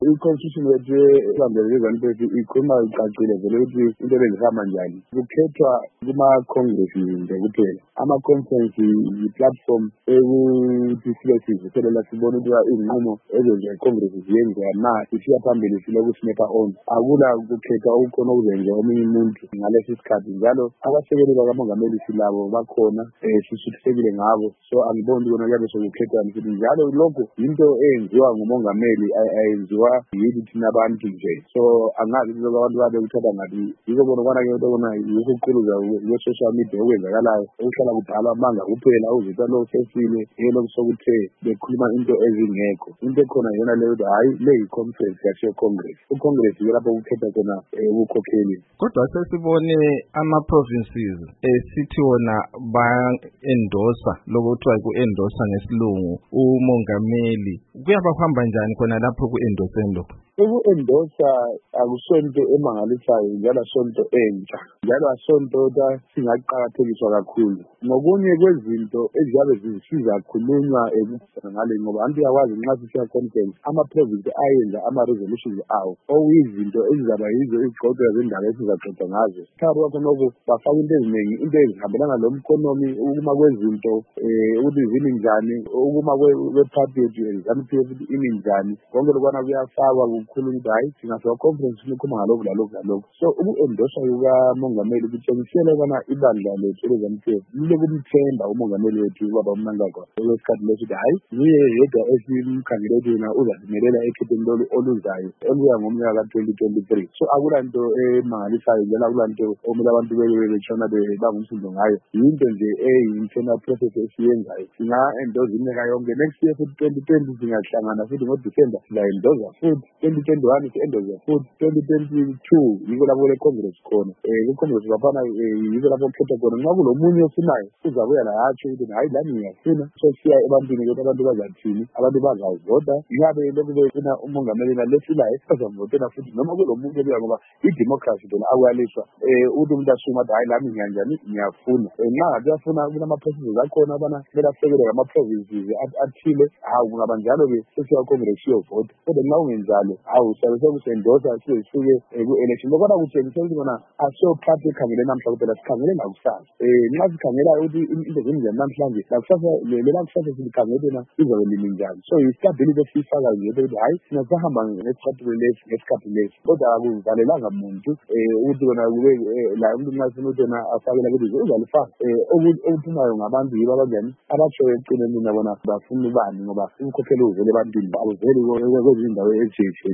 I-constitution yethu elandelwe ezaniphethu ikhuluma icacile vele ukuthi into bezihamba njani. Kukhethwa kuma-congresses nje kuphela. Ama-conference yi-platform ekuthi sibe sivuselela sibone ukuba iy'nqumo ezenziwa i-congresses ziyenzeka na isiya phambili siloku sinepa on. Akula kukhethwa okukhona okuzenziwa omunye umuntu ngalesi sikhathi. Njalo abasekeli bakamongameli silabo bakhona, sisuthisekile ngabo. So angiboni kona kuyabe sokukhethwa futhi njalo lokho into eyenziwa ngumongameli ayenziwa yithi thina abantu nje. So angazi ukuthi abantu babe kuthatha ngathi yiko bona kwana ke bona yikho ukuquluza kwe-social media okwenzakalayo okuhlala kubhalwa amanga kuphela uzitha lo sesile yelo kusokuthe bekhuluma into ezingekho. Into ekhona yona leyo hayi le yi-conference yase Congress. U-Congress lapho ukukhetha khona ubukhokheli. Kodwa sesibone ama-provinces sithi wona ba-endorsa lokuthiwa ku-endorsa ngesilungu umongameli. Kuyabahamba njani khona lapho ku-endosendo? Uku-endorsa akusonto emangalisayo njalo asonto entsha. Njalo asonto singaqakathekiswa kakhulu. Ngokunye kwezinto eziyabe zisiza khulunywa ngale ngoba abantu yakwazi nxa sisiya conference ama-province ayenza ama-resolutions awo okuyizinto ezizaba yizo izixoxo zendaba esizaxoxa ngazo. Phakathi kwakho lokho bafaka into eziningi, into ezihambelana lo-economy, ukuma kwezinto ukuthi zimi njani, ukuma kwe-party yethu ezamuphi futhi imi njani. Konke lokwana kuyafakwa kukhulunywa ukuthi hayi singasoka conference sikhuluma ngalokhu nalokhu nalokhu. So uku-endorsa kukamongameli kutshengisela ukubana ibandla lethu elezamuphi lokumthemba umongameli wethu ubaba uMnangagwa okwesikhathi leso ukuthi hayi nguye yedwa esimkhangele ukuthi yena uzasimelela ekhetheni lolu oluzayo oluya ngomnyaka ka-2023. So akulanto emangalisayo njalo akulanto okumele abantu betshona bangumsindo ngayo. Yinto nje eyi-internal process esiyenzayo. Singa-endorse iminyaka yonke. Next year futhi 2020 singahlangana futhi ngoDisemba siza-endorsa futhi 2021 si-endorse futhi 2022 yiko lapho kule congress khona. Ku-congress bafana yiko lapho kukhethwa khona. Nxa kulomunye ofunayo uzabuya la yatsho ukuthi hayi lami ngiyafuna. So siya ebantwini ukuthi abantu bazathini, abantu bazavota. Ingabe lokhu befuna umongameli nalesilayo bazavotela futhi noma kulomuntu obuya ngoba i-democracy phela akwaliswa ukuthi umuntu asuma ukuthi hayi lami ngiyanjani ngiyafuna. Nxa kuyafuna kunama-processes akhona abana kumele asekelwe ngama-provinces athile. Hawu kungaba njalo-ke sesiya congress siyovota. Kodwa nxa ungenjalo hawu siyabe sokusendosa sisuke ku-election. Lokona kutshengisela ukuthi kona asiyophathi ekhangele namhla kuphela sikhangele nakusasa. Nxa sikhangela ukuthi into zinjani namhlanje nakusasa lelakusasa silikhangele na izobe limi njani. So i-stability esiyifakayo nje ukuthi hayi sina sahamba ngesikhathi lesi kodwa akuvalelanga muntu ukuthi kona kube la umuntu nxa sifuna ukuthi yena afakela ukuthi uzalifaka. Okuphumayo ngabantu yibo abanjani abatshoyo eceleni bona bafuna ubani ngoba umkhokheli uvele ebantwini awuveli kwezinye indawo ezitshiyetshiyeneyo.